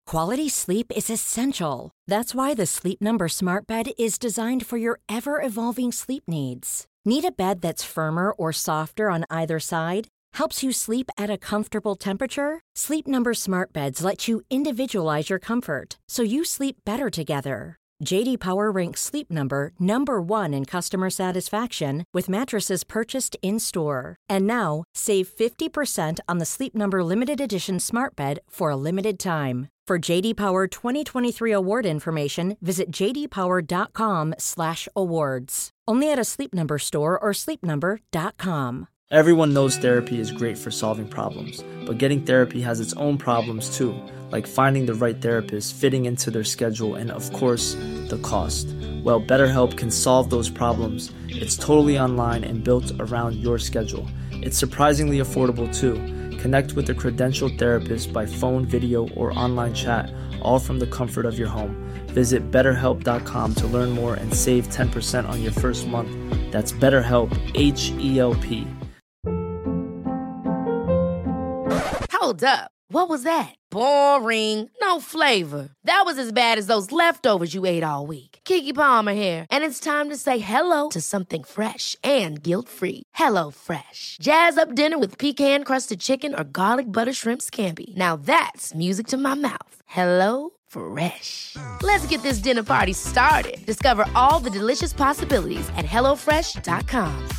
Quality sleep is essential. That's why the Sleep Number Smart Bed is designed for your ever-evolving sleep needs. Need a bed that's firmer or softer on either side? Helps you sleep at a comfortable temperature? Sleep Number Smart Beds let you individualize your comfort, so you sleep better together. J.D. Power ranks Sleep Number number 1 in customer satisfaction with mattresses purchased in-store. And now, save 50% on the Sleep Number Limited Edition Smart Bed for a limited time. For J.D. Power 2023 award information, visit jdpower.com/awards. Only at a Sleep Number store or sleepnumber.com. Everyone knows therapy is great for solving problems, but getting therapy has its own problems too, like finding the right therapist, fitting into their schedule, and of course, the cost. Well, BetterHelp can solve those problems. It's totally online and built around your schedule. It's surprisingly affordable too. Connect with a credentialed therapist by phone, video, or online chat, all from the comfort of your home. Visit BetterHelp.com to learn more and save 10% on your first month. That's BetterHelp, H-E-L-P. Hold up. What was that? Boring. No flavor. That was as bad as those leftovers you ate all week. Keke Palmer here. And it's time to say hello to something fresh and guilt-free. Hello Fresh. Jazz up dinner with pecan-crusted chicken or garlic butter shrimp scampi. Now that's music to my mouth. Hello Fresh. Let's get this dinner party started. Discover all the delicious possibilities at HelloFresh.com.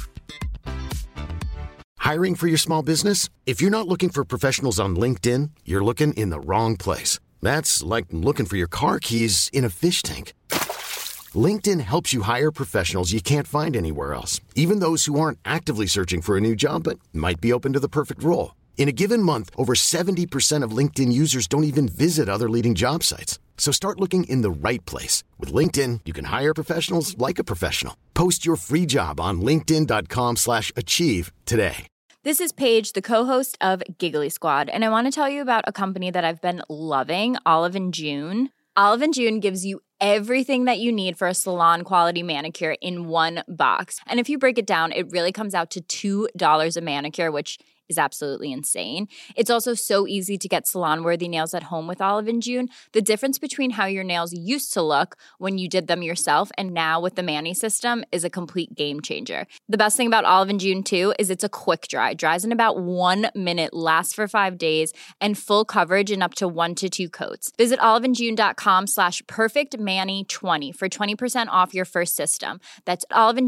Hiring for your small business? If you're not looking for professionals on LinkedIn, you're looking in the wrong place. That's like looking for your car keys in a fish tank. LinkedIn helps you hire professionals you can't find anywhere else, even those who aren't actively searching for a new job but might be open to the perfect role. In a given month, over 70% of LinkedIn users don't even visit other leading job sites. So start looking in the right place. With LinkedIn, you can hire professionals like a professional. Post your free job on linkedin.com/achieve today. This is Paige, the co-host of Giggly Squad, and I want to tell you about a company that I've been loving, Olive & June. Olive & June gives you everything that you need for a salon-quality manicure in one box. And if you break it down, it really comes out to $2 a manicure, which is absolutely insane. It's also so easy to get salon-worthy nails at home with Olive & June. The difference between how your nails used to look when you did them yourself and now with the Mani system is a complete game changer. The best thing about Olive & June, too, is it's a quick dry. Dries in about 1 minute, lasts for 5 days, and full coverage in up to 1 to 2 coats. Visit oliveandjune.com/perfectmani20 for 20% off your first system. That's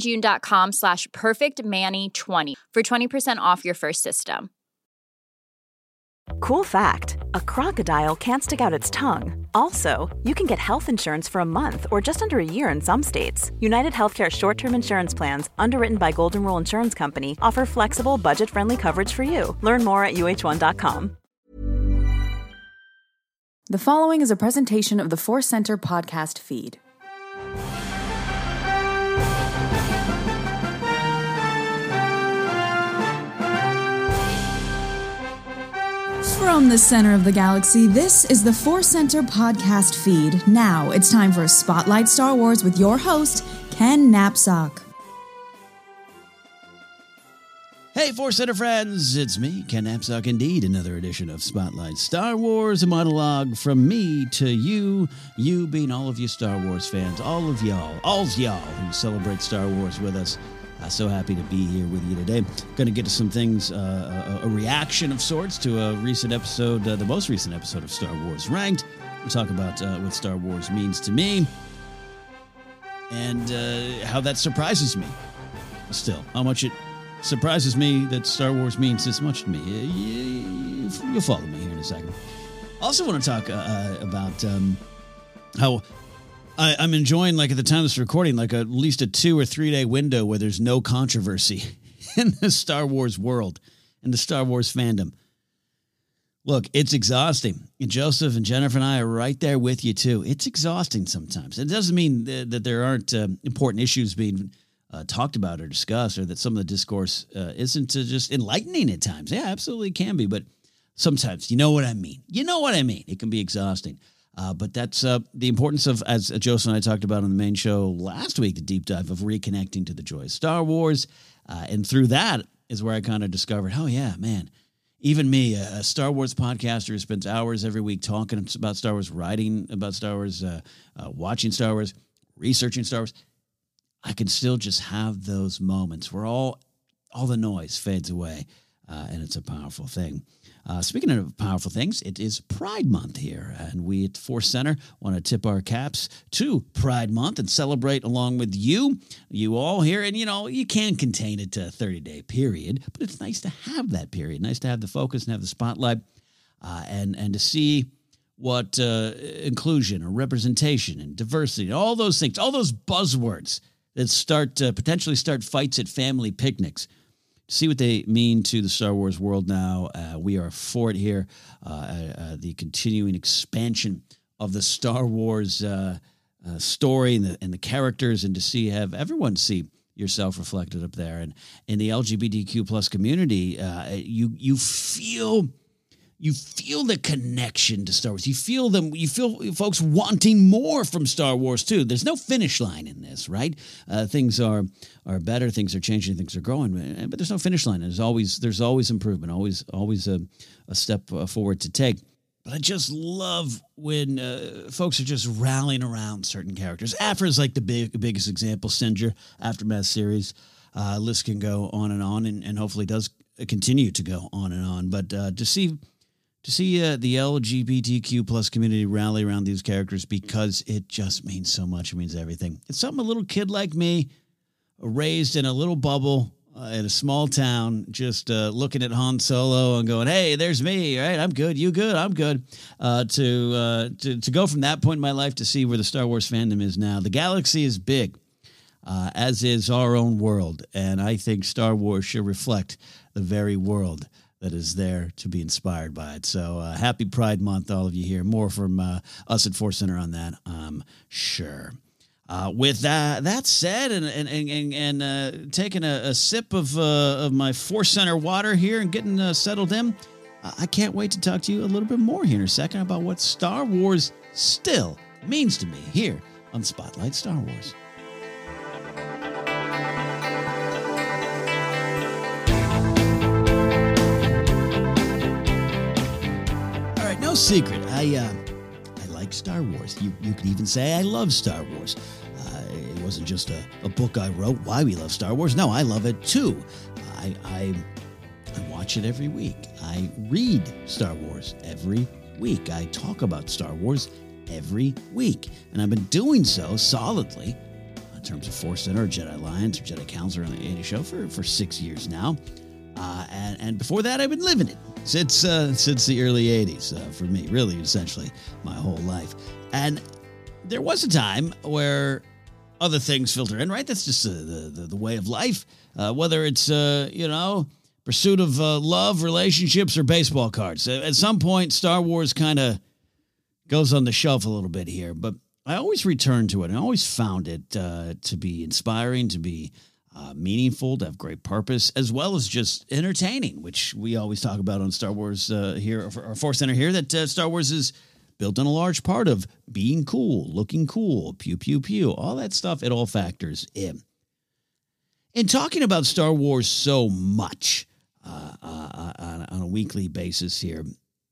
oliveandjune.com/perfectmani20 for 20% off your first system. Cool fact, a crocodile can't stick out its tongue. Also, you can get health insurance for a month or just under a year in some states. United Healthcare short-term insurance plans, underwritten by Golden Rule Insurance Company, offer flexible, budget-friendly coverage for you. Learn more at uh1.com. The following is a presentation of the Force Center podcast feed. From the center of the galaxy, this is the Force Center podcast feed. Now it's time for Spotlight Star Wars with your host, Ken Napzok. Hey, Force Center friends, it's me, Ken Napzok, indeed, another edition of Spotlight Star Wars, a monologue from me to you, you being all of you Star Wars fans, all's y'all who celebrate Star Wars with us. So happy to be here with you today. Going to get to some things, a reaction of sorts to a recent episode, the most recent episode of Star Wars Ranked. We'll talk about what Star Wars means to me and how that surprises me. Still, how much it surprises me that Star Wars means this much to me. You'll follow me here in a second. Also want to talk about how I'm enjoying, like, at the time of this recording, like at least a 2 or 3 day window where there's no controversy in the Star Wars world and the Star Wars fandom. Look, it's exhausting. And Joseph and Jennifer and I are right there with you, too. It's exhausting sometimes. It doesn't mean that there aren't important issues being talked about or discussed, or that some of the discourse isn't just enlightening at times. Yeah, absolutely can be. But sometimes, you know what I mean. It can be exhausting. But that's the importance of, as Joseph and I talked about on the main show last week, the deep dive of reconnecting to the joy of Star Wars. And through that is where I kind of discovered, oh, yeah, man, even me, a Star Wars podcaster who spends hours every week talking about Star Wars, writing about Star Wars, watching Star Wars, researching Star Wars, I can still just have those moments where all the noise fades away, and it's a powerful thing. Speaking of powerful things, it is Pride Month here, and we at Force Center want to tip our caps to Pride Month and celebrate along with you all here. And, you can contain it to a 30-day period, but it's nice to have that period, nice to have the focus and have the spotlight, and to see what inclusion or representation and diversity, all those things, all those buzzwords that potentially start fights at family picnics. See what they mean to the Star Wars world now. We are for it here. The continuing expansion of the Star Wars story and the characters, and to have everyone see yourself reflected up there. And in the LGBTQ plus community, you feel the connection to Star Wars. You feel folks wanting more from Star Wars too. There's no finish line in this, right? Things are better, things are changing, things are growing, but there's no finish line. There's always improvement, always a step forward to take. But I just love when folks are just rallying around certain characters. Aphra is like the biggest example. Cinder, Aftermath series, list can go on, and hopefully does continue to go on and on. But to see the LGBTQ plus community rally around these characters, because it just means so much. It means everything. It's something a little kid like me, raised in a little bubble in a small town, just looking at Han Solo and going, "Hey, there's me. Right? I'm good. You good? I'm good." To go from that point in my life to see where the Star Wars fandom is now. The galaxy is big, as is our own world, and I think Star Wars should reflect the very world that is there to be inspired by it. So happy Pride Month, all of you here. More from us at Force Center on that, I'm sure. With that said, and taking a sip of my Force Center water here and getting settled in, I can't wait to talk to you a little bit more here in a second about what Star Wars still means to me here on Spotlight Star Wars. No secret, I like Star Wars. You could even say I love Star Wars. It wasn't just a book I wrote, Why We Love Star Wars. No, I love it too. I watch it every week. I read Star Wars every week. I talk about Star Wars every week. And I've been doing so solidly in terms of Force Center, Jedi Alliance, or Jedi Council on the 80 show for 6 years now. And before that, I've been living it since the early 80s for me, really, essentially my whole life. And there was a time where other things filter in, right? That's just the way of life, whether it's, pursuit of love, relationships, or baseball cards. At some point, Star Wars kind of goes on the shelf a little bit here, but I always return to it, and I always found it to be inspiring, to be meaningful, to have great purpose, as well as just entertaining, which we always talk about on Star Wars here, or Force Center here, that Star Wars is built on a large part of being cool, looking cool, pew, pew, pew, all that stuff. It all factors in. In talking about Star Wars so much on a weekly basis here,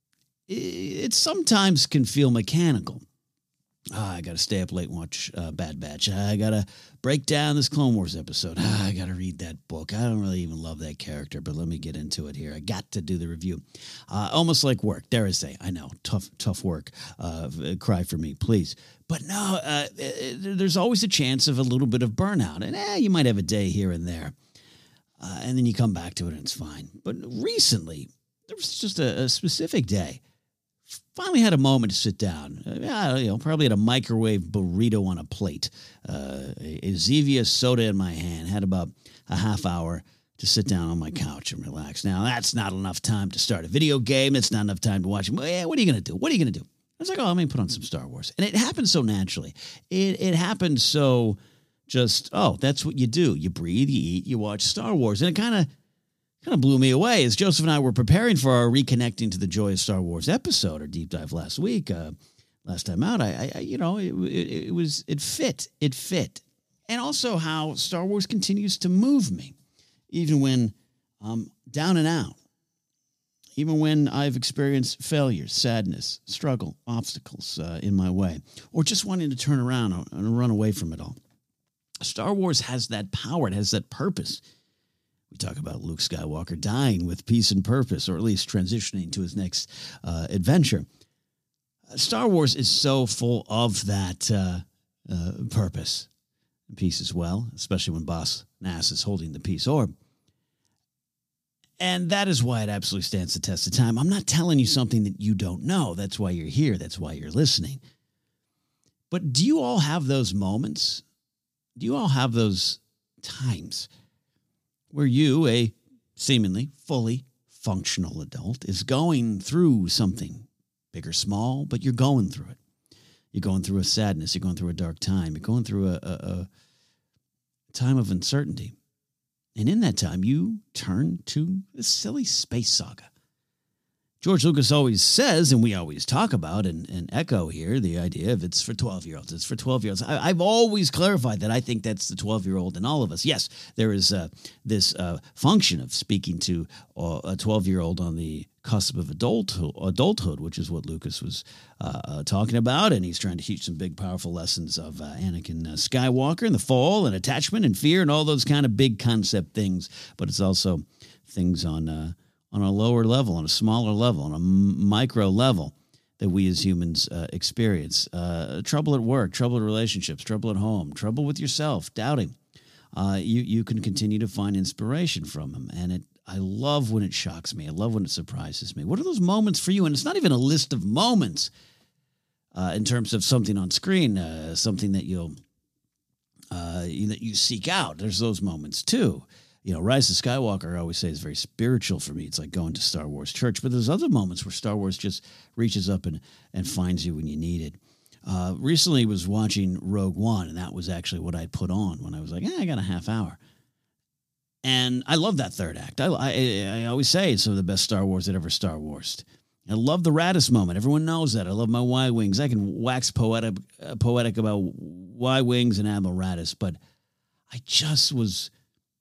it sometimes can feel mechanical. I got to stay up late and watch Bad Batch. I got to break down this Clone Wars episode. I got to read that book. I don't really even love that character, but let me get into it here. I got to do the review. Almost like work, dare I say. I know, tough work. Cry for me, please. But no, there's always a chance of a little bit of burnout. And you might have a day here and there. And then you come back to it and it's fine. But recently, there was just a specific day. Finally had a moment to sit down, probably had a microwave burrito on a plate, a Zevia soda in my hand, had about a half hour to sit down on my couch and relax. Now, that's not enough time to start a video game. It's not enough time to watch. What are you going to do? What are you going to do? I was like, let me put on some Star Wars. And it happened so naturally. It happened so just, that's what you do. You breathe, you eat, you watch Star Wars. And it kind of blew me away as Joseph and I were preparing for our Reconnecting to the Joy of Star Wars episode, or deep dive last week, last time out. It fit. And also how Star Wars continues to move me, even when I'm down and out. even when I've experienced failures, sadness, struggle, obstacles in my way, or just wanting to turn around and run away from it all. Star Wars has that power. It has that purpose. We talk about Luke Skywalker dying with peace and purpose, or at least transitioning to his next adventure. Star Wars is so full of that purpose and peace as well, especially when Boss Nass is holding the peace orb. And that is why it absolutely stands the test of time. I'm not telling you something that you don't know. That's why you're here. That's why you're listening. But do you all have those moments? Do you all have those times where you, a seemingly fully functional adult, is going through something big or small, but you're going through it? You're going through a sadness. You're going through a dark time. You're going through a time of uncertainty. And in that time, you turn to a silly space saga. George Lucas always says, and we always talk about and echo here, the idea of it's for 12-year-olds. It's for 12-year-olds. I've always clarified that I think that's the 12-year-old in all of us. Yes, there is this function of speaking to a 12-year-old on the cusp of adulthood, which is what Lucas was talking about. And he's trying to teach some big, powerful lessons of Anakin Skywalker and the fall and attachment and fear and all those kind of big concept things. But it's also things on a lower level, on a smaller level, on a micro level that we as humans experience. Trouble at work, trouble in relationships, trouble at home, trouble with yourself, doubting. You can continue to find inspiration from him. And I love when it shocks me. I love when it surprises me. What are those moments for you? And it's not even a list of moments in terms of something on screen, something that that you seek out. There's those moments too. You know, Rise of Skywalker, I always say, is very spiritual for me. It's like going to Star Wars church. But there's other moments where Star Wars just reaches up and finds you when you need it. Recently was watching Rogue One, and that was actually what I put on when I was like, I got a half hour. And I love that third act. I always say it's some of the best Star Wars that ever Star Warsed. I love the Raddus moment. Everyone knows that. I love my Y-Wings. I can wax poetic about Y-Wings and Admiral Raddus, but I just was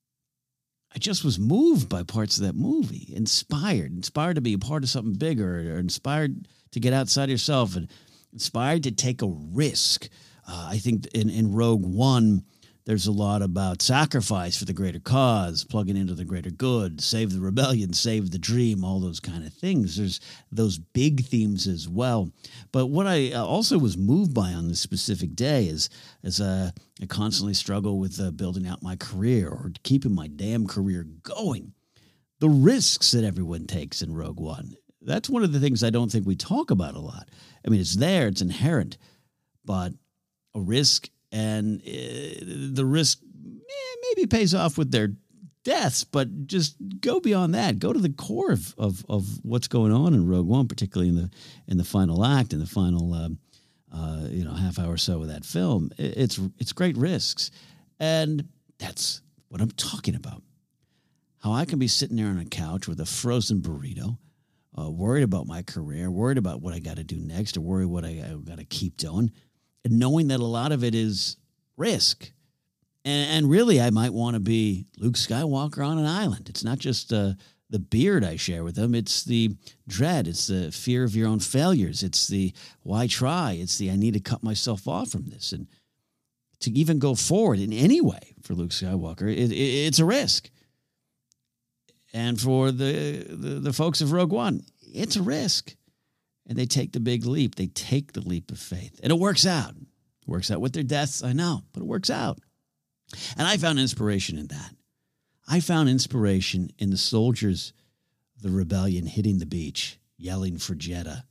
moved by parts of that movie, inspired to be a part of something bigger, or inspired to get outside yourself, and inspired to take a risk. I think in Rogue One, there's a lot about sacrifice for the greater cause, plugging into the greater good, save the rebellion, save the dream, all those kind of things. There's those big themes as well. But what I also was moved by on this specific day is I constantly struggle with building out my career or keeping my damn career going. The risks that everyone takes in Rogue One. That's one of the things I don't think we talk about a lot. I mean, it's there, it's inherent, but a risk, and the risk maybe pays off with their deaths, but just go beyond that. Go to the core of what's going on in Rogue One, particularly in the final act, in the final half hour or so of that film. It's great risks, and that's what I'm talking about. How I can be sitting there on a couch with a frozen burrito, worried about my career, worried about what I got to do next, or worried what I got to keep doing, and knowing that a lot of it is risk. And really, I might want to be Luke Skywalker on an island. It's not just the beard I share with him. It's the dread. It's the fear of your own failures. It's the why try. It's the I need to cut myself off from this. And to even go forward in any way for Luke Skywalker, it's a risk. And for the folks of Rogue One, it's a risk. And they take the big leap. They take the leap of faith. And it works out. It works out with their deaths, I know, but it works out. And I found inspiration in that. I found inspiration in the soldiers of the rebellion hitting the beach, yelling for Jedha.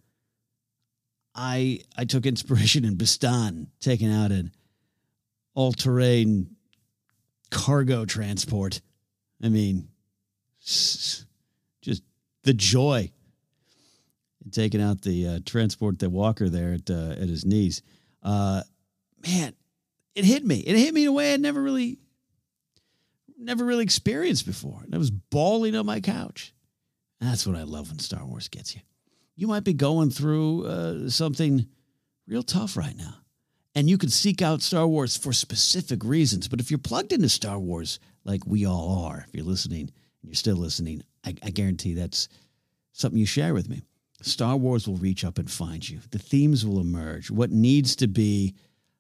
I took inspiration in Bistan, taking out an all-terrain cargo transport. I mean, just the joy in taking out the transport, the walker there at his knees. Man, it hit me. It hit me in a way I'd never really experienced before. And I was bawling on my couch. And that's what I love when Star Wars gets you. You might be going through something real tough right now. And you can seek out Star Wars for specific reasons. But if you're plugged into Star Wars like we all are, if you're listening and you're still listening, I guarantee that's something you share with me. Star Wars will reach up and find you. The themes will emerge. What needs to be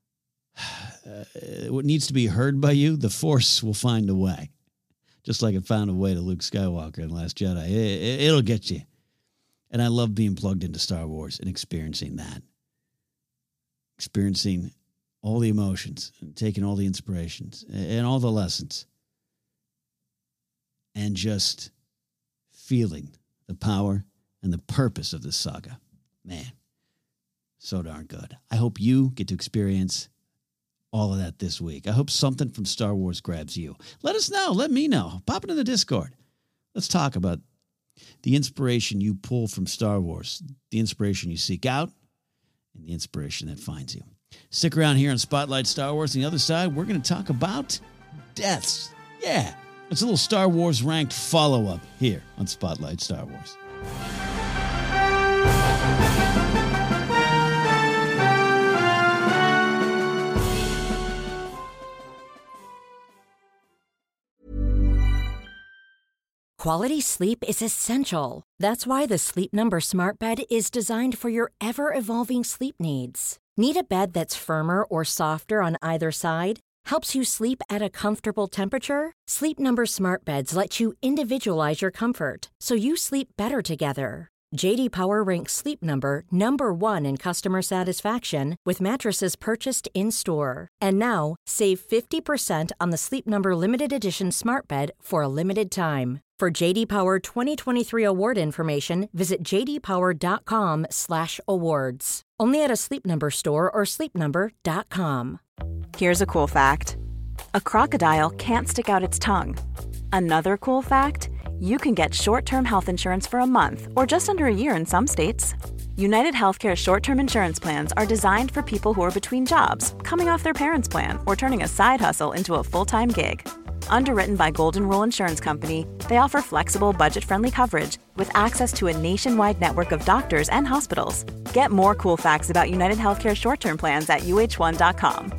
heard by you, the Force will find a way. Just like it found a way to Luke Skywalker in The Last Jedi. It'll get you. And I love being plugged into Star Wars and experiencing that. Experiencing all the emotions and taking all the inspirations and all the lessons. And just feeling the power and the purpose of this saga. Man, so darn good. I hope you get to experience all of that this week. I hope something from Star Wars grabs you. Let us know. Let me know. Pop into the Discord. Let's talk about the inspiration you pull from Star Wars, the inspiration you seek out, and the inspiration that finds you. Stick around here on Spotlight Star Wars. On the other side, we're going to talk about deaths. Yeah, it's a little Star Wars ranked follow-up here on Spotlight Star Wars. Quality sleep is essential. That's why the Sleep Number Smart Bed is designed for your ever-evolving sleep needs. Need a bed that's firmer or softer on either side? Helps you sleep at a comfortable temperature? Sleep Number Smart Beds let you individualize your comfort, so you sleep better together. J.D. Power ranks Sleep Number number 1 in customer satisfaction with mattresses purchased in-store. And now, save 50% on the Sleep Number Limited Edition Smart Bed for a limited time. For J.D. Power 2023 award information, visit jdpower.com/awards. Only at a Sleep Number store or sleepnumber.com. Here's a cool fact. A crocodile can't stick out its tongue. Another cool fact, you can get short-term health insurance for a month or just under a year in some states. United Healthcare short-term insurance plans are designed for people who are between jobs, coming off their parents' plan, or turning a side hustle into a full-time gig. Underwritten by Golden Rule Insurance Company, they offer flexible, budget-friendly coverage with access to a nationwide network of doctors and hospitals. Get more cool facts about United Healthcare short-term plans at uh1.com.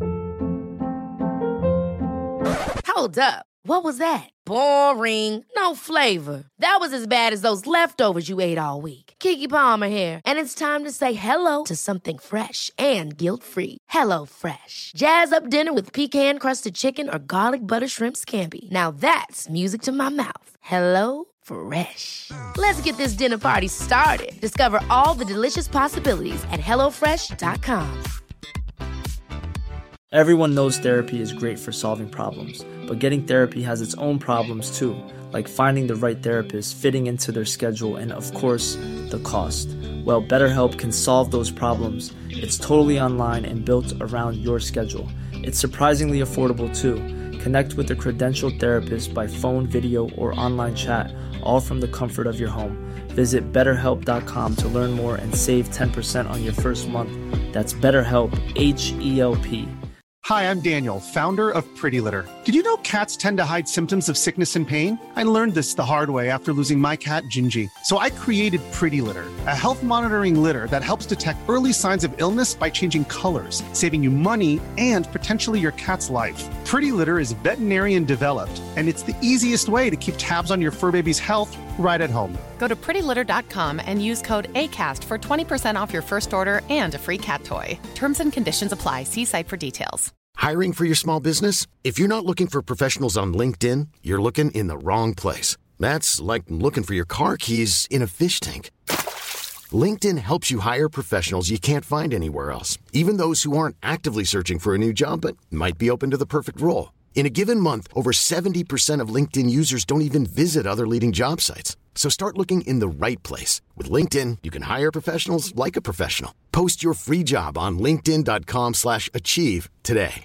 Hold up. What was that? Boring. No flavor. That was as bad as those leftovers you ate all week. Keke Palmer here, and it's time to say hello to something fresh and guilt-free. HelloFresh. Jazz up dinner with pecan-crusted chicken or garlic butter shrimp scampi. Now that's music to my mouth. HelloFresh. Let's get this dinner party started. Discover all the delicious possibilities at HelloFresh.com. Everyone knows therapy is great for solving problems, but getting therapy has its own problems too, like finding the right therapist, fitting into their schedule, and of course, the cost. Well, BetterHelp can solve those problems. It's totally online and built around your schedule. It's surprisingly affordable too. Connect with a credentialed therapist by phone, video, or online chat, all from the comfort of your home. Visit BetterHelp.com to learn more and save 10% on your first month. That's BetterHelp, H-E-L-P. Hi, I'm Daniel, founder of Pretty Litter. Did you know cats tend to hide symptoms of sickness and pain? I learned this the hard way after losing my cat, Gingy. So I created Pretty Litter, a health monitoring litter that helps detect early signs of illness by changing colors, saving you money and potentially your cat's life. Pretty Litter is veterinarian developed, and it's the easiest way to keep tabs on your fur baby's health right at home. Go to prettylitter.com and use code ACAST for 20% off your first order and a free cat toy. Terms and conditions apply. See site for details. Hiring for your small business? If you're not looking for professionals on LinkedIn, you're looking in the wrong place. That's like looking for your car keys in a fish tank. LinkedIn helps you hire professionals you can't find anywhere else, even those who aren't actively searching for a new job but might be open to the perfect role. In a given month, over 70% of LinkedIn users don't even visit other leading job sites. So start looking in the right place. With LinkedIn, you can hire professionals like a professional. Post your free job on linkedin.com/achieve today.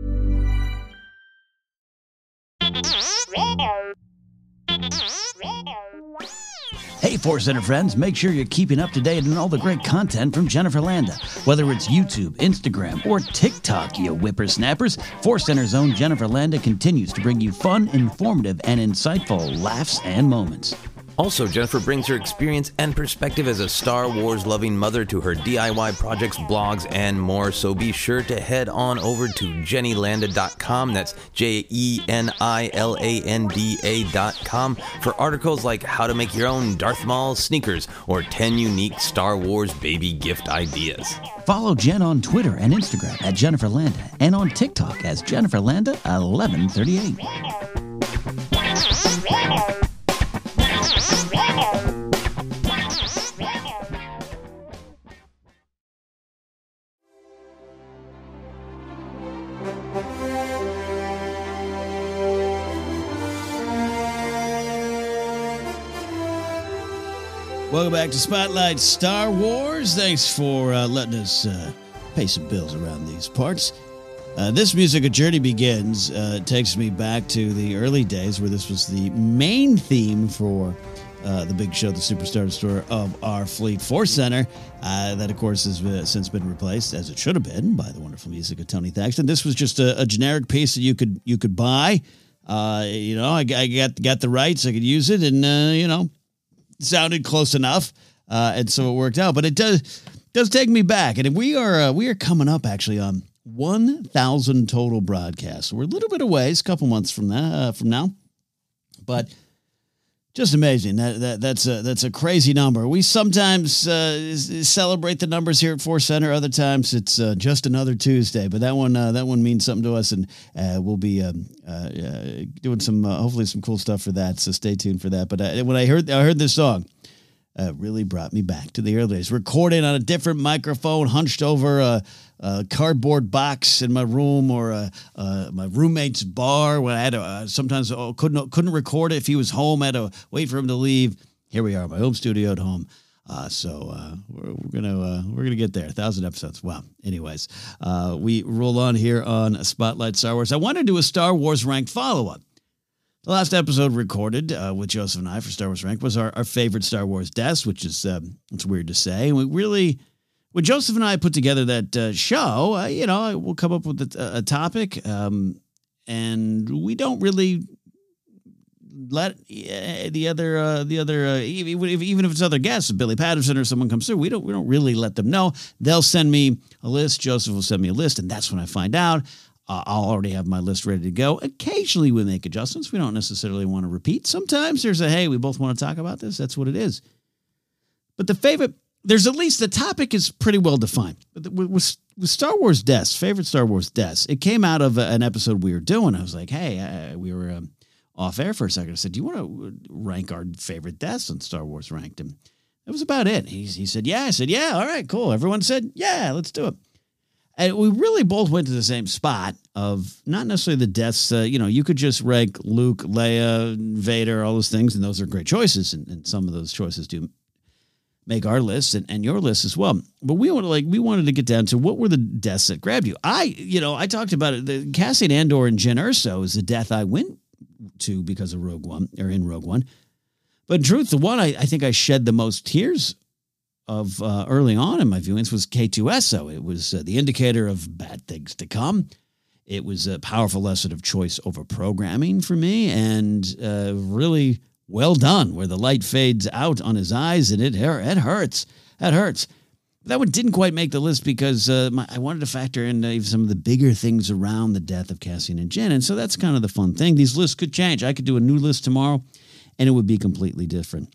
Hey, Force Center friends, make sure you're keeping up to date on all the great content from Jennifer Landa. Whether it's YouTube, Instagram, or TikTok, you whippersnappers, Force Center's own Jennifer Landa continues to bring you fun, informative, and insightful laughs and moments. Also, Jennifer brings her experience and perspective as a Star Wars-loving mother to her DIY projects, blogs, and more. So be sure to head on over to JennyLanda.com. That's JennyLanda.com for articles like how to make your own Darth Maul sneakers or 10 unique Star Wars baby gift ideas. Follow Jen on Twitter and Instagram at Jennifer Landa and on TikTok as Jennifer Landa 1138. Welcome back to Spotlight Star Wars. Thanks for letting us pay some bills around these parts. This musical journey begins. Takes me back to the early days where this was the main theme for the big show, the Superstar Destroyer of our Fleet Force Center. That, of course, has since been replaced, as it should have been, by the wonderful music of Tony Thaxton. This was just a generic piece that you could buy. I got the rights. I could use it, and sounded close enough, and so it worked out. But it does take me back, and we are coming up actually on 1,000 total broadcasts. We're a little bit away, it's a couple months from now, but just amazing. That's a crazy number. We sometimes celebrate the numbers here at Force Center. Other times it's just another Tuesday. But that one means something to us, and we'll be doing some hopefully some cool stuff for that. So stay tuned for that. But when I heard this song, really brought me back to the early days. Recording on a different microphone, hunched over a cardboard box in my room or my roommate's bar. When I had to sometimes couldn't record it if he was home. I had to wait for him to leave. Here we are, my home studio at home. So we're gonna get there. 1,000 episodes. Wow. Anyways, we roll on here on Spotlight Star Wars. I want to do a Star Wars ranked follow-up. The last episode recorded with Joseph and I for Star Wars Ranked was our favorite Star Wars deaths, which is it's weird to say. We really, when Joseph and I put together that show, we'll come up with a topic, and we don't really let the other even if it's other guests, Billy Patterson or someone comes through, we don't really let them know. They'll send me a list. Joseph will send me a list, and that's when I find out. I'll already have my list ready to go. Occasionally we make adjustments. We don't necessarily want to repeat. Sometimes there's hey, we both want to talk about this. That's what it is. But there's at least the topic is pretty well defined. But with Star Wars deaths, favorite Star Wars deaths, it came out of an episode we were doing. I was like, hey, we were off air for a second. I said, do you want to rank our favorite deaths on Star Wars Ranked? And that was about it. He said, yeah. I said, yeah, all right, cool. Everyone said, yeah, let's do it. And we really both went to the same spot of not necessarily the deaths. You could just rank Luke, Leia, Vader, all those things, and those are great choices. And some of those choices do make our list and your list as well. But we wanted to get down to what were the deaths that grabbed you. I talked about it. The Cassian Andor and Jyn Erso is the death I went to because of Rogue One, or in Rogue One. But in truth, the one I think I shed the most tears of early on in my viewings was K2SO. It was the indicator of bad things to come. It was a powerful lesson of choice over programming for me, and really well done, where the light fades out on his eyes, and it hurts. That hurts. That one didn't quite make the list because I wanted to factor in some of the bigger things around the death of Cassian and Jyn, and so that's kind of the fun thing. These lists could change. I could do a new list tomorrow, and it would be completely different.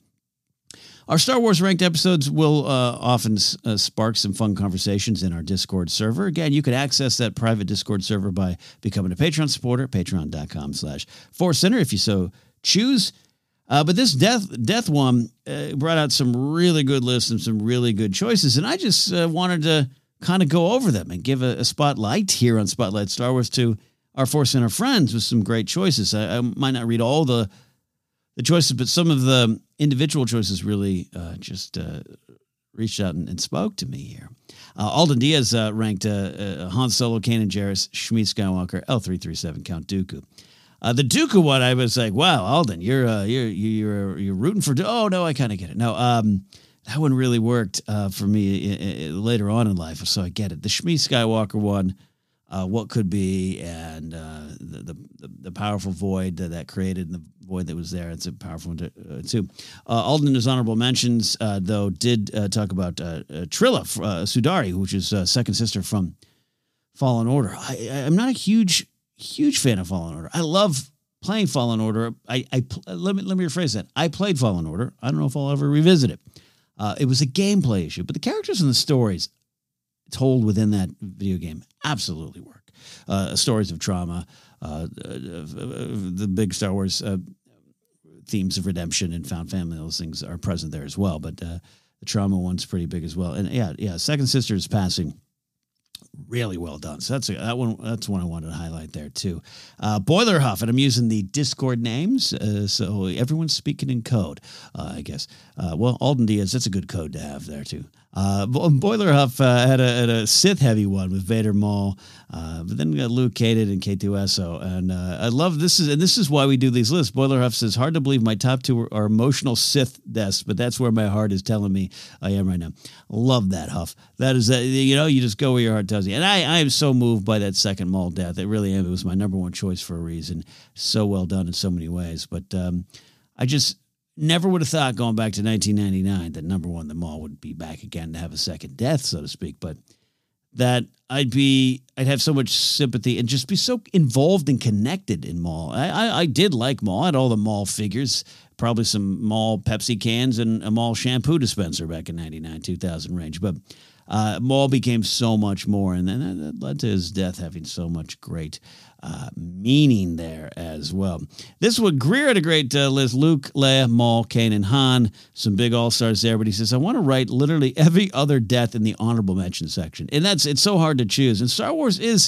Our Star Wars Ranked episodes will often spark some fun conversations in our Discord server. Again, you can access that private Discord server by becoming a Patreon supporter, patreon.com/ForceCenter if you so choose. But this death one brought out some really good lists and some really good choices, and I just wanted to kind of go over them and give a spotlight here on Spotlight Star Wars to our Force Center friends with some great choices. I might not read all the choices, but some of the individual choices really just reached out and spoke to me here. Alden Diaz ranked Han Solo, Kanan Jarrus, Shmi Skywalker, L337, Count Dooku. The Dooku one, I was like, wow, Alden, you're rooting for. Oh no, I kind of get it. No, that one really worked for me later on in life, so I get it. The Shmi Skywalker one, what could be, and the powerful void that created, and the void that was there. It's a powerful one too. Alden, his honorable mentions, though, did talk about Trilla Sudari, which is second sister from Fallen Order. I'm not a huge fan of Fallen Order. I love playing Fallen Order. Let me rephrase that. I played Fallen Order. I don't know if I'll ever revisit it. It was a gameplay issue, but the characters and the stories told within that video game absolutely work. Stories of trauma, the big Star Wars themes of redemption and found family, those things are present there as well. But the trauma one's pretty big as well. And yeah, Second Sister's passing, really well done. So that's one I wanted to highlight there too. Boiler Huff, and I'm using the Discord names, so everyone's speaking in code, I guess. Well, Alden Diaz, that's a good code to have there too. Boiler Huff had a Sith heavy one with Vader Maul, but then we got Luke Cated and K2SO, and I love this is why we do these lists. Boiler Huff says, hard to believe my top two are emotional Sith deaths, but that's where my heart is telling me I am right now. Love that, Huff. That is that, you just go where your heart tells you. And I am so moved by that second Maul death. It really am. It was my number one choice for a reason. So well done in so many ways. But I just never would have thought going back to 1999 that number one, the Maul would be back again to have a second death, so to speak. But that I'd have so much sympathy and just be so involved and connected in Maul. I did like Maul. I had all the Maul figures, probably some Maul Pepsi cans and a Maul shampoo dispenser back in 99, 2000 range. But Maul became so much more, and then that led to his death having so much great meaning there as well. This one, Greer had a great list. Luke, Leia, Maul, Kanan, Han, some big all-stars there, but he says, I want to write literally every other death in the honorable mention section. And it's so hard to choose. And Star Wars is,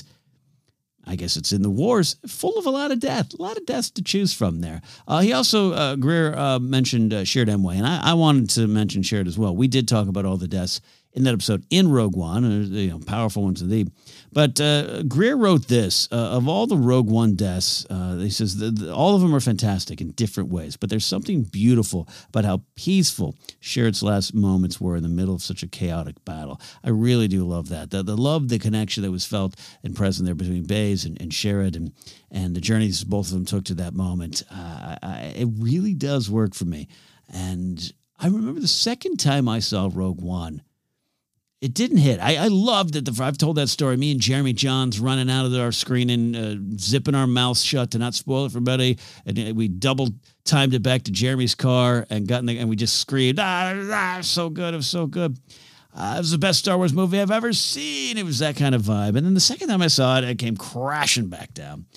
I guess it's in the wars, full of a lot of deaths to choose from there. He also, Greer mentioned Shared Emway, and I wanted to mention Shared as well. We did talk about all the deaths in that episode in Rogue One, powerful ones indeed. But Greer wrote this, of all the Rogue One deaths, he says all of them are fantastic in different ways, but there's something beautiful about how peaceful Shared's last moments were in the middle of such a chaotic battle. I really do love that. The love, the connection that was felt and present there between Baze and Sherrod and the journeys both of them took to that moment. It really does work for me. And I remember the second time I saw Rogue One, it didn't hit. I loved it. I've told that story. Me and Jeremy Johns running out of our screen and zipping our mouths shut to not spoil it for anybody. And we double timed it back to Jeremy's car and and we just screamed, so good. It was so good. It was the best Star Wars movie I've ever seen. It was that kind of vibe. And then the second time I saw it, it came crashing back down.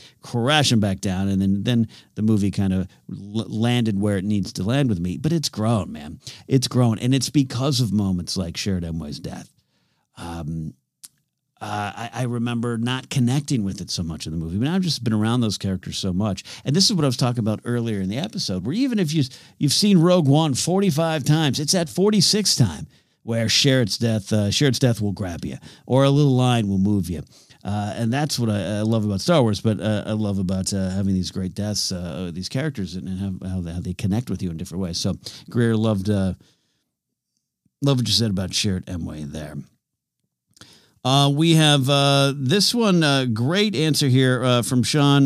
And then the movie kind of landed where it needs to land with me. But it's grown, man. It's grown. And it's because of moments like Shared Emway's death. I remember not connecting with it so much in the movie, but I've just been around those characters so much. And this is what I was talking about earlier in the episode, where even if you've seen Rogue One 45 times, it's that 46th time where Shared's death will grab you, or a little line will move you. And that's what I love about Star Wars, but I love about having these great deaths, these characters, and how they connect with you in different ways. So Greer loved what you said about Shared Emway there. We have this one, great answer here from Sean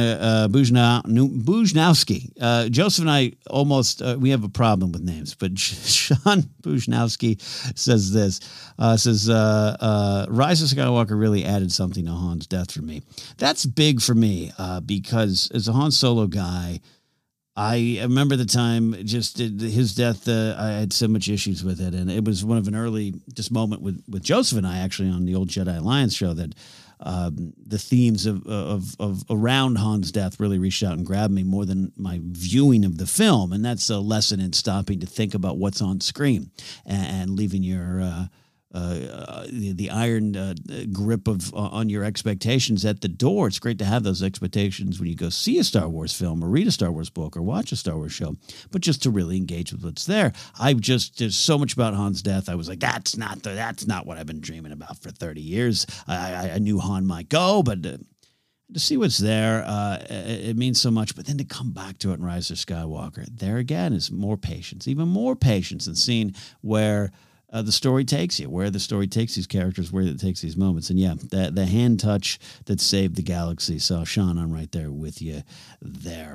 Bujnowski. Joseph and I we have a problem with names, but Sean Bujnowski says this, Rise of Skywalker really added something to Han's death for me. That's big for me because as a Han Solo guy, I remember the time, just his death, I had so much issues with it. And it was one of an early just moment with Joseph and I actually on the old Jedi Alliance show that the themes of around Han's death really reached out and grabbed me more than my viewing of the film. And that's a lesson in stopping to think about what's on screen and leaving your the iron grip on your expectations at the door. It's great to have those expectations when you go see a Star Wars film or read a Star Wars book or watch a Star Wars show, but just to really engage with what's there. There's so much about Han's death. I was like, that's not what I've been dreaming about for 30 years. I knew Han might go, but to see what's there, it means so much. But then to come back to it in Rise of Skywalker, there again is more patience, even more patience than seeing where the story takes you, where the story takes these characters, where it takes these moments. And yeah, the hand touch that saved the galaxy. So Sean, I'm right there with you there.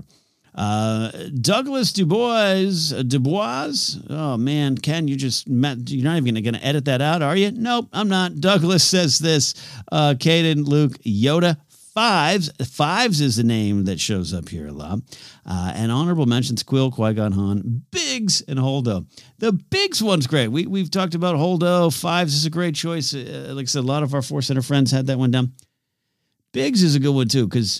Douglas Dubois. Oh man, Ken, you're not even going to edit that out, are you? Nope, I'm not. Douglas says this, Caden, Luke, Yoda, Fives is the name that shows up here a lot. And honorable mentions, Quill, Qui-Gon Han, Biggs, and Holdo. The Biggs one's great. We've talked about Holdo. Fives is a great choice. Like I said, a lot of our Force Center friends had that one down. Biggs is a good one too, because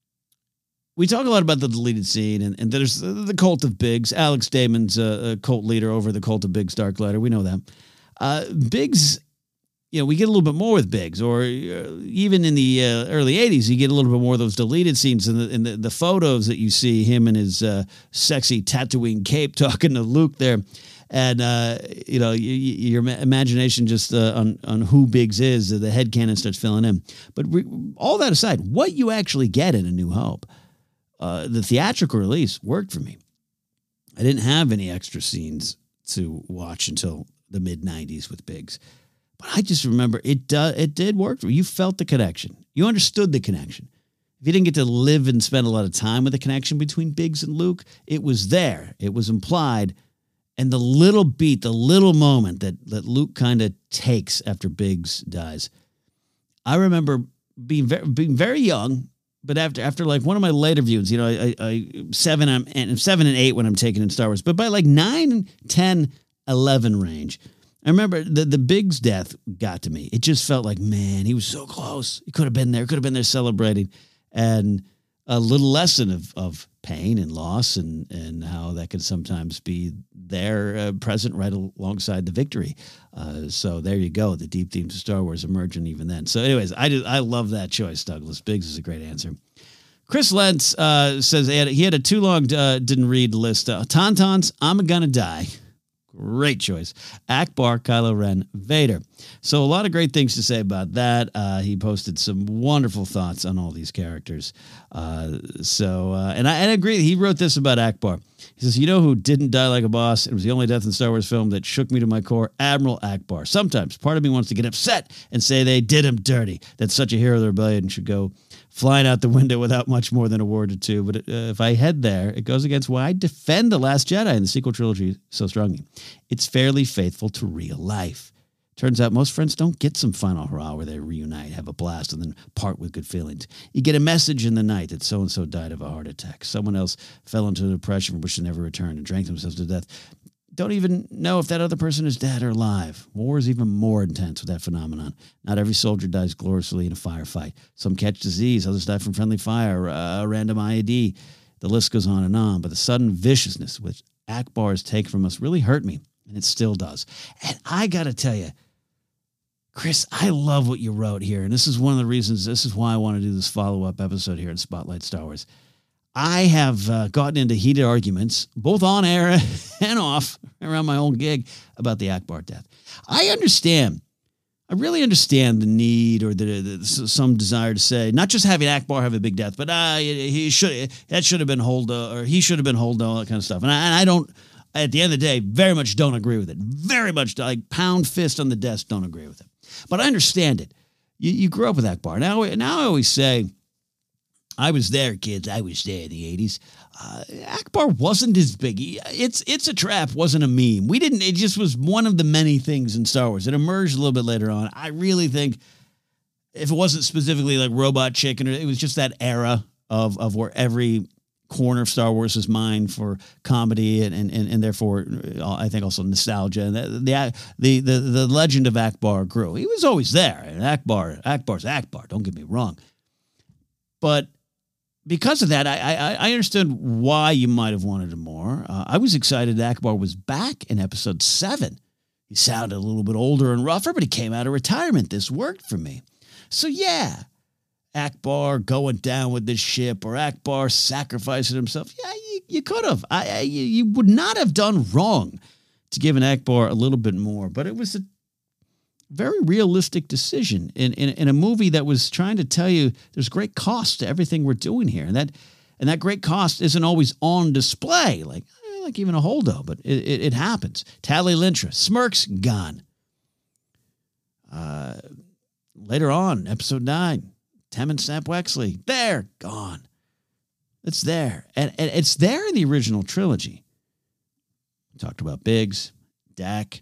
we talk a lot about the deleted scene, and there's the cult of Biggs. Alex Damon's a cult leader over the cult of Biggs Darklighter. We know that. Biggs, we get a little bit more with Biggs, or even in the early 80s, you get a little bit more of those deleted scenes in the photos that you see him in his sexy Tatooine cape talking to Luke there. And, your imagination just on who Biggs is, the headcanon starts filling in. But all that aside, what you actually get in A New Hope, the theatrical release worked for me. I didn't have any extra scenes to watch until the mid-90s with Biggs. But I just remember it did work for me. You felt the connection. You understood the connection. If you didn't get to live and spend a lot of time with the connection between Biggs and Luke, it was there. It was implied. And the little beat, the little moment that Luke kind of takes after Biggs dies. I remember being very young, but after like one of my later views, I 7 and 8 when I'm taking in Star Wars, but by like 9, 10, 11 range, I remember the Biggs death got to me. It just felt like, man, he was so close. He could have been there celebrating. And a little lesson of pain and loss and how that can sometimes be there present right alongside the victory. So there you go. The deep themes of Star Wars emerging even then. So anyways, I love that choice, Douglas. Biggs is a great answer. Chris Lentz says he had a too long didn't read list. Tauntauns, I'm Gonna Die. Great choice. Akbar, Kylo Ren, Vader. So a lot of great things to say about that. He posted some wonderful thoughts on all these characters. And I agree. He wrote this about Akbar. He says, who didn't die like a boss? It was the only death in Star Wars film that shook me to my core. Admiral Akbar. Sometimes part of me wants to get upset and say they did him dirty. That such a hero of the rebellion should go flying out the window without much more than a word or two. But if I head there, it goes against why I defend The Last Jedi in the sequel trilogy so strongly. It's fairly faithful to real life. Turns out most friends don't get some final hurrah where they reunite, have a blast, and then part with good feelings. You get a message in the night that so-and-so died of a heart attack. Someone else fell into depression from which they never returned and drank themselves to death. Don't even know if that other person is dead or alive. War is even more intense with that phenomenon. Not every soldier dies gloriously in a firefight. Some catch disease, others die from friendly fire, a random IED. The list goes on and on. But the sudden viciousness which Akbar's take from us really hurt me, and it still does. And I got to tell you, Chris, I love what you wrote here. And this is one of the reasons, this is why I want to do this follow-up episode here at Spotlight Star Wars. I have gotten into heated arguments, both on air and off, around my own gig about the Akbar death. I really understand the need or some desire to say, not just having Akbar have a big death, but that should have been Holdo, or he should have been Holdo, all that kind of stuff. And I don't, at the end of the day, very much don't agree with it. Very much, like pound fist on the desk, don't agree with it. But I understand it. You grew up with Akbar. Now I always say, I was there, kids. I was there in the 80s. Akbar wasn't as big. It's a Trap wasn't a meme. It just was one of the many things in Star Wars. It emerged a little bit later on. I really think if it wasn't specifically like Robot Chicken, it was just that era of where every corner of Star Wars is mined for comedy and therefore I think also nostalgia. And the legend of Akbar grew. He was always there. And Akbar's Akbar. Don't get me wrong. But because of that, I understood why you might have wanted him more. I was excited Akbar was back in episode 7. He sounded a little bit older and rougher, but he came out of retirement. This worked for me. So yeah, Akbar going down with this ship or Akbar sacrificing himself. Yeah, you could have. You would not have done wrong to give an Akbar a little bit more, but it was a very realistic decision in a movie that was trying to tell you there's great cost to everything we're doing here. And that great cost isn't always on display. Like like even a holdo, but it happens. Tali Lintra, smirks, gone. Later on, episode 9, Tem and Snap Wexley, there, gone. It's there. And it's there in the original trilogy. We talked about Biggs, Dak,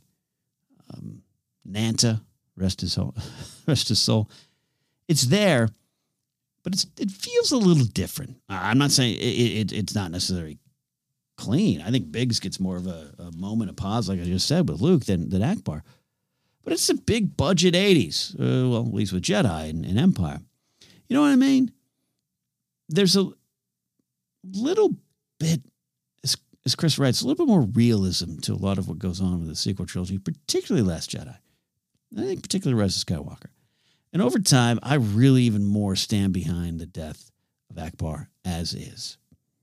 Nanta, rest his soul. It's there, but it feels a little different. I'm not saying it's not necessarily clean. I think Biggs gets more of a moment of pause, like I just said, with Luke than Akbar. But it's a big budget 80s, well, at least with Jedi and Empire. You know what I mean? There's a little bit, as Chris writes, a little bit more realism to a lot of what goes on with the sequel trilogy, particularly Last Jedi. I think particularly Rise of Skywalker. And over time, I really even more stand behind the death of Akbar as is.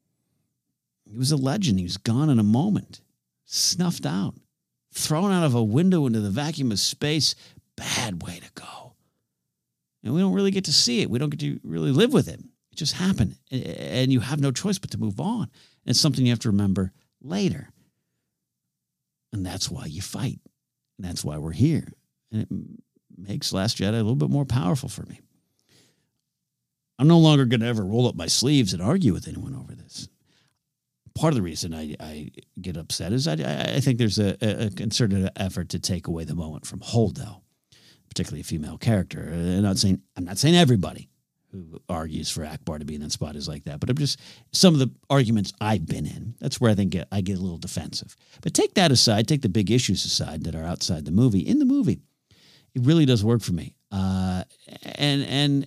He was a legend. He was gone in a moment, snuffed out. Thrown out of a window into the vacuum of space, bad way to go. And we don't really get to see it. We don't get to really live with it. It just happened. And you have no choice but to move on. And it's something you have to remember later. And that's why you fight. And that's why we're here. And it makes Last Jedi a little bit more powerful for me. I'm no longer going to ever roll up my sleeves and argue with anyone over this. Part of the reason I get upset is I think there's a concerted effort to take away the moment from Holdo, particularly a female character. I'm not saying everybody who argues for Akbar to be in that spot is like that, but I'm just some of the arguments I've been in. That's where I think I get a little defensive. But take that aside, take the big issues aside that are outside the movie. In the movie, it really does work for me. And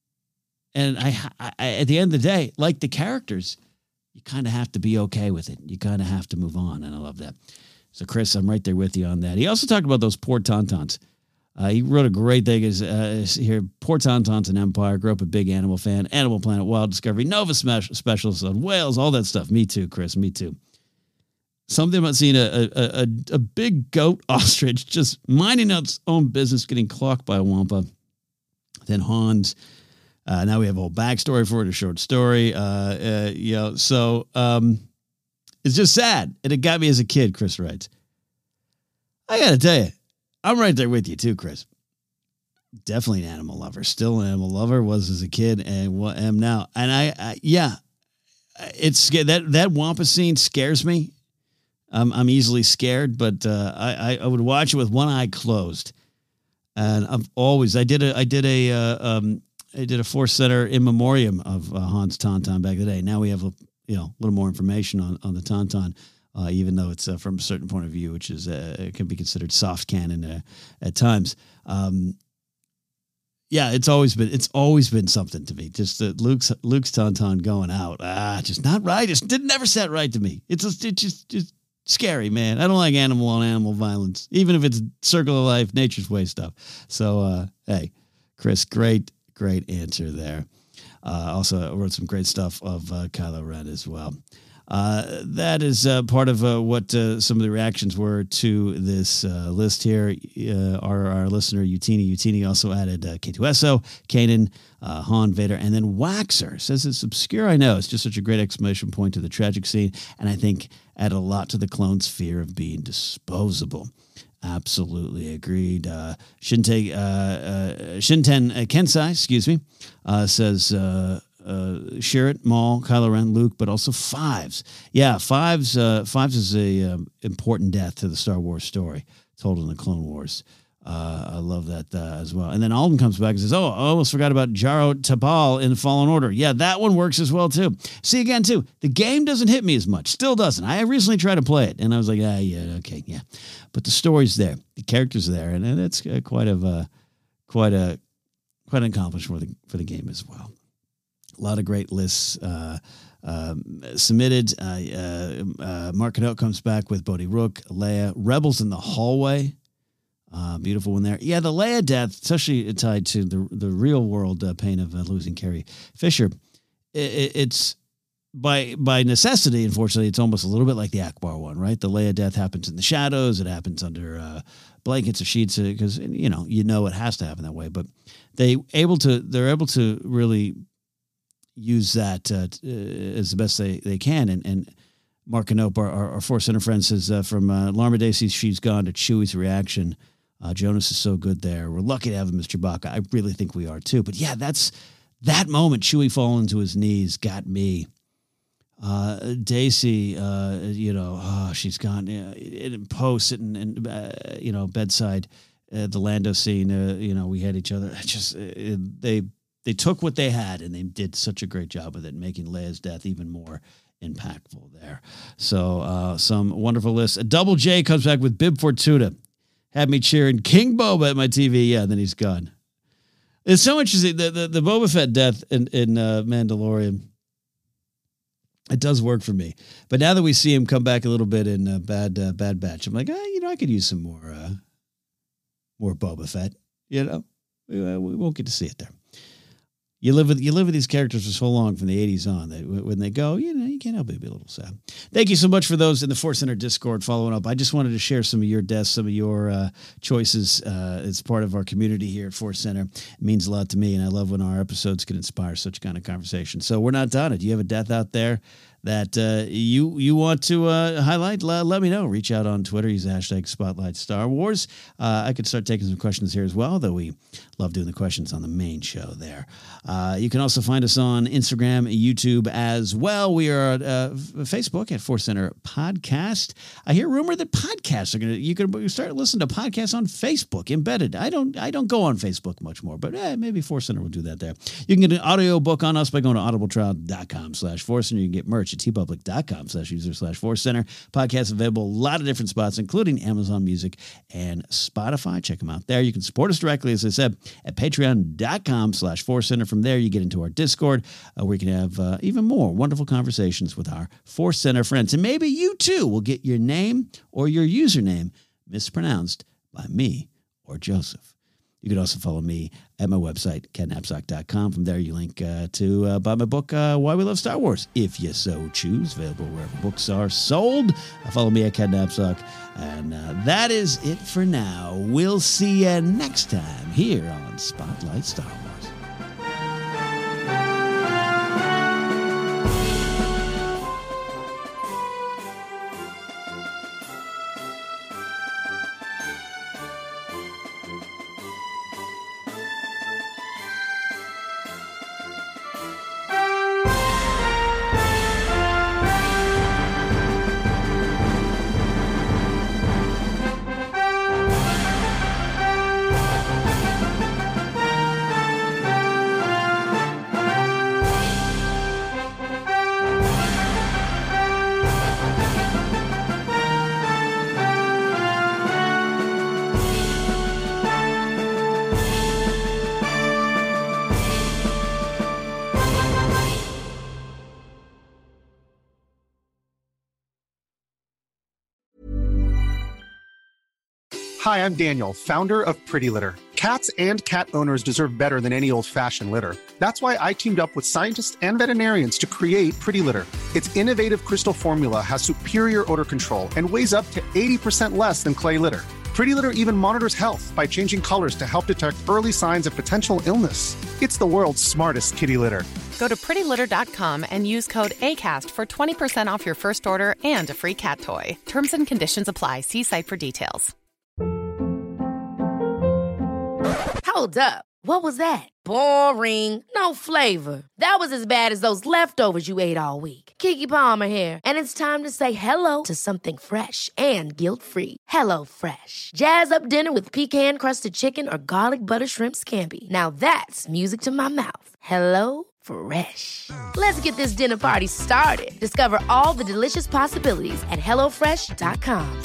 I at the end of the day, like the characters, you kind of have to be okay with it. You kind of have to move on, and I love that. So, Chris, I'm right there with you on that. He also talked about those poor Tauntauns. He wrote a great thing here. Poor Tauntauns in Empire. Grew up a big animal fan. Animal Planet, Wild Discovery, Nova specials on whales, all that stuff. Me too, Chris. Me too. Something about seeing a big goat ostrich just minding its own business, getting clocked by a wampa. Then Hans. Now we have a whole backstory for it, a short story. So it's just sad. And it got me as a kid, Chris writes. I got to tell you, I'm right there with you too, Chris. Definitely an animal lover. Still an animal lover, was as a kid and what am now. And it's that wampa scene scares me. I'm easily scared, but I would watch it with one eye closed. And I did a Force Center in memoriam of Hans Tauntaun back in the day. Now we have a little more information on the Tauntaun, even though it's from a certain point of view, which is can be considered soft canon at times. It's always been something to me. Just Luke's Tauntaun going out, just not right. It never sat right to me. It's just scary, man. I don't like animal on animal violence, even if it's circle of life, nature's way stuff. So hey, Chris, great answer there. Also wrote some great stuff of Kylo Ren as well. That is part of what some of the reactions were to this list here. Our listener, Utini also added K2SO, Kanan, Han, Vader, and then Waxer. Says it's obscure, I know. It's just such a great exclamation point to the tragic scene, and I think add a lot to the clone's fear of being disposable. Absolutely agreed. Shinten Kensai, says Sherritt, Maul, Kylo Ren, Luke, but also Fives. Yeah, Fives is a important death to the Star Wars story told in the Clone Wars. I love that as well. And then Alden comes back and says, "Oh, I almost forgot about Jaro Tapal in Fallen Order." Yeah, that one works as well too. See, again too, the game doesn't hit me as much. Still doesn't. I recently tried to play it, and I was like, okay. But the story's there, the characters are there, and it's quite an accomplishment for the game as well. A lot of great lists submitted. Mark Canutt comes back with Bodhi Rook, Leia, Rebels in the Hallway. Beautiful one there. Yeah, the Leia death, especially tied to the real world pain of losing Carrie Fisher. It's by necessity, unfortunately, it's almost a little bit like the Akbar one, right? The Leia death happens in the shadows. It happens under blankets or sheets because you know it has to happen that way. But they're able to really use that as the best they can and Mark Canope, our Force Center friend, says from Larma Dacey's She's Gone to Chewie's reaction, Jonas is so good there. We're lucky to have him as Chewbacca. I really think we are too. But yeah, that moment, Chewie falling to his knees, got me. Dacey, she's gone. In post and bedside, the Lando scene. We had each other. They took what they had and they did such a great job with it, making Leia's death even more impactful there. So some wonderful lists. Double J comes back with Bib Fortuna. Had me cheering King Boba at my TV. Yeah, then he's gone. It's so interesting. The Boba Fett death in Mandalorian. It does work for me. But now that we see him come back a little bit in Bad Batch, I'm like, I could use some more Boba Fett. We won't get to see it there. You live with these characters for so long from the 80s on that when they go, you can't help but be a little sad. Thank you so much for those in the Force Center Discord following up. I just wanted to share some of your deaths, some of your choices. It's part of our community here at Force Center. It means a lot to me, and I love when our episodes can inspire such kind of conversation. So we're not done. Do you have a death out there that you want to highlight? Let me know. Reach out on Twitter. Use the hashtag Spotlight Star Wars. I could start taking some questions here as well, though we love doing the questions on the main show there. You can also find us on Instagram, YouTube as well. We are at Facebook at Force Center Podcast. I hear rumor that podcasts are you can start listening to podcasts on Facebook embedded. I don't go on Facebook much more, but maybe Force Center will do that there. You can get an audio book on us by going to audibletrial.com/Force Center. You can get merch at tpublic.com/user/Force Center. Podcasts available a lot of different spots, including Amazon Music and Spotify. Check them out there. You can support us directly, as I said, at patreon.com/Force Center. From there, you get into our Discord where you can have even more wonderful conversations with our Force Center friends. And maybe you too will get your name or your username mispronounced by me or Joseph. You can also follow me at my website, kennapzok.com. From there, you link to buy my book, Why We Love Star Wars, if you so choose. Available wherever books are sold. Follow me at Ken Napzok. And that is it for now. We'll see you next time here on Spotlight Star Wars. Hi, I'm Daniel, founder of Pretty Litter. Cats and cat owners deserve better than any old-fashioned litter. That's why I teamed up with scientists and veterinarians to create Pretty Litter. Its innovative crystal formula has superior odor control and weighs up to 80% less than clay litter. Pretty Litter even monitors health by changing colors to help detect early signs of potential illness. It's the world's smartest kitty litter. Go to prettylitter.com and use code ACAST for 20% off your first order and a free cat toy. Terms and conditions apply. See site for details. Hold up. What was that? Boring. No flavor. That was as bad as those leftovers you ate all week. Keke Palmer here, and it's time to say hello to something fresh and guilt-free. Hello Fresh. Jazz up dinner with pecan-crusted chicken or garlic butter shrimp scampi. Now that's music to my mouth. Hello Fresh. Let's get this dinner party started. Discover all the delicious possibilities at hellofresh.com.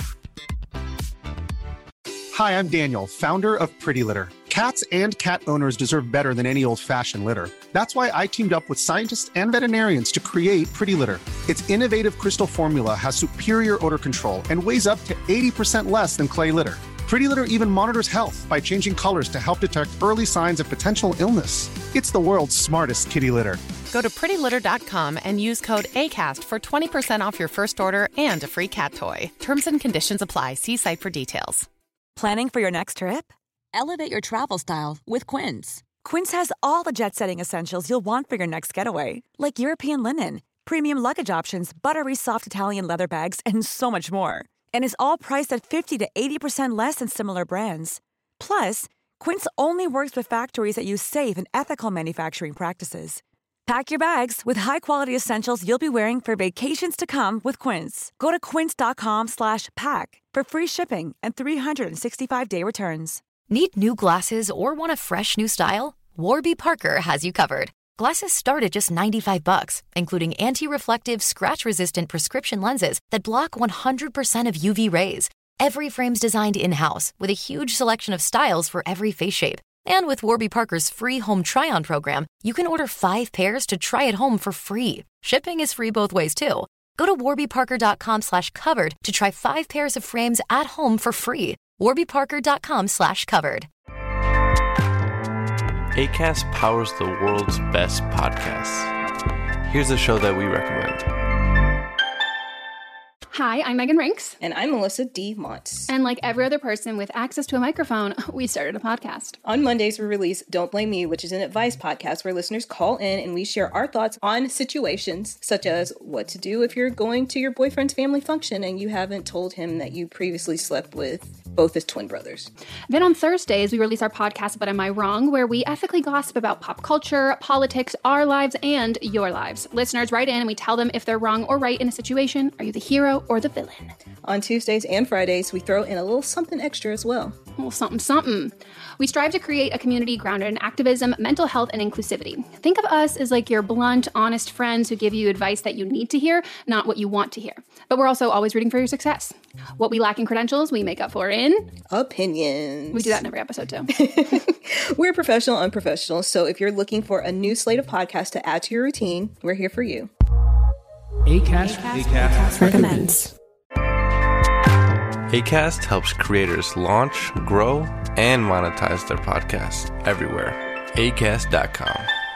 Hi, I'm Daniel, founder of Pretty Litter. Cats and cat owners deserve better than any old-fashioned litter. That's why I teamed up with scientists and veterinarians to create Pretty Litter. Its innovative crystal formula has superior odor control and weighs up to 80% less than clay litter. Pretty Litter even monitors health by changing colors to help detect early signs of potential illness. It's the world's smartest kitty litter. Go to prettylitter.com and use code ACAST for 20% off your first order and a free cat toy. Terms and conditions apply. See site for details. Planning for your next trip? Elevate your travel style with Quince. Quince has all the jet-setting essentials you'll want for your next getaway, like European linen, premium luggage options, buttery soft Italian leather bags, and so much more. And is all priced at 50 to 80% less than similar brands. Plus, Quince only works with factories that use safe and ethical manufacturing practices. Pack your bags with high-quality essentials you'll be wearing for vacations to come with Quince. Go to quince.com/pack for free shipping and 365-day returns. Need new glasses or want a fresh new style? Warby Parker has you covered. Glasses start at just $95, including anti-reflective, scratch-resistant prescription lenses that block 100% of UV rays. Every frame's designed in-house with a huge selection of styles for every face shape. And with Warby Parker's free home try-on program, you can order 5 pairs to try at home for free. Shipping is free both ways, too. Go to warbyparker.com/covered to try 5 pairs of frames at home for free. warbyparker.com/covered. Acast powers the world's best podcasts. Here's a show that we recommend. Hi, I'm Megan Rinks. And I'm Melissa D. Montz. And like every other person with access to a microphone, we started a podcast. On Mondays, we release Don't Blame Me, which is an advice podcast where listeners call in and we share our thoughts on situations such as what to do if you're going to your boyfriend's family function and you haven't told him that you previously slept with both his twin brothers. Then on Thursdays, we release our podcast, But Am I Wrong?, where we ethically gossip about pop culture, politics, our lives, and your lives. Listeners write in and we tell them if they're wrong or right in a situation. Are you the hero or the villain? On Tuesdays and Fridays, we throw in a little something extra as well. A little something. We strive to create a community grounded in activism, mental health, and inclusivity. Think of us as like your blunt, honest friends who give you advice that you need to hear, not what you want to hear. But we're also always rooting for your success. What we lack in credentials, we make up for in opinions. We do that in every episode, too. We're professional, unprofessional, so if you're looking for a new slate of podcasts to add to your routine, we're here for you. Acast recommends. Acast helps creators launch, grow, and monetize their podcasts everywhere. Acast.com.